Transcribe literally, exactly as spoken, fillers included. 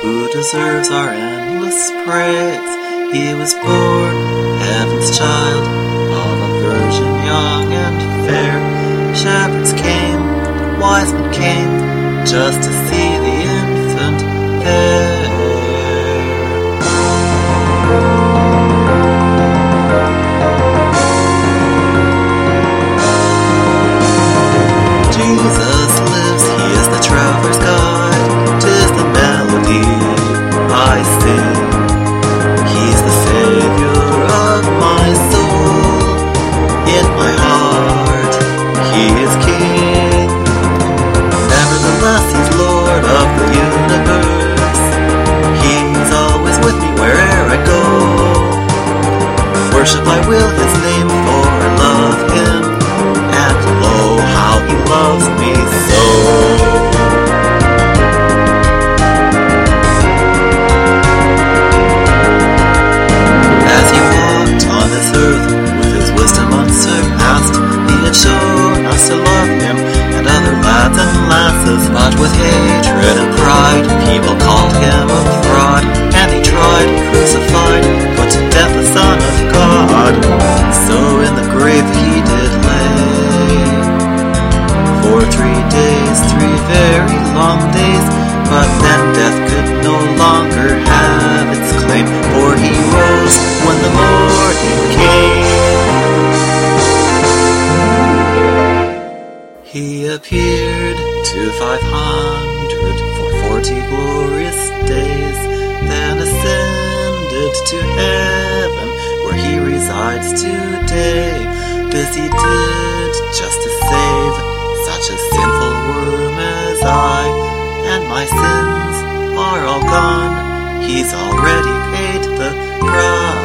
who deserves our endless praise. He was born, heaven's child, of a virgin young and fair. Shepherds came, wise men came, just to see the infant there. Jesus lives, he is the traveler's guide. 'Tis the melody I sing. He's the Savior of my soul. In my heart, he is King. Nevertheless, he's Lord of the universe. He's always with me where'er I go. Worship I will his name, for I love him. And lo, how he loves me so. As he walked on this earth with his wisdom unsurpassed, he had shown us to love him and other lads and lasses. But with hatred and pride, people called him a fraud, and he tried, crucified, put to death the Son of God. So in the grave he did lay for three days, three very long days. But then death could no longer have its claim, for he rose when the morning came. He appeared to five hundred for forty glorious days, then ascended to heaven, where he resides today. This he did just to save such a sinful worm as I, and my sins are all gone. He's already paid the price.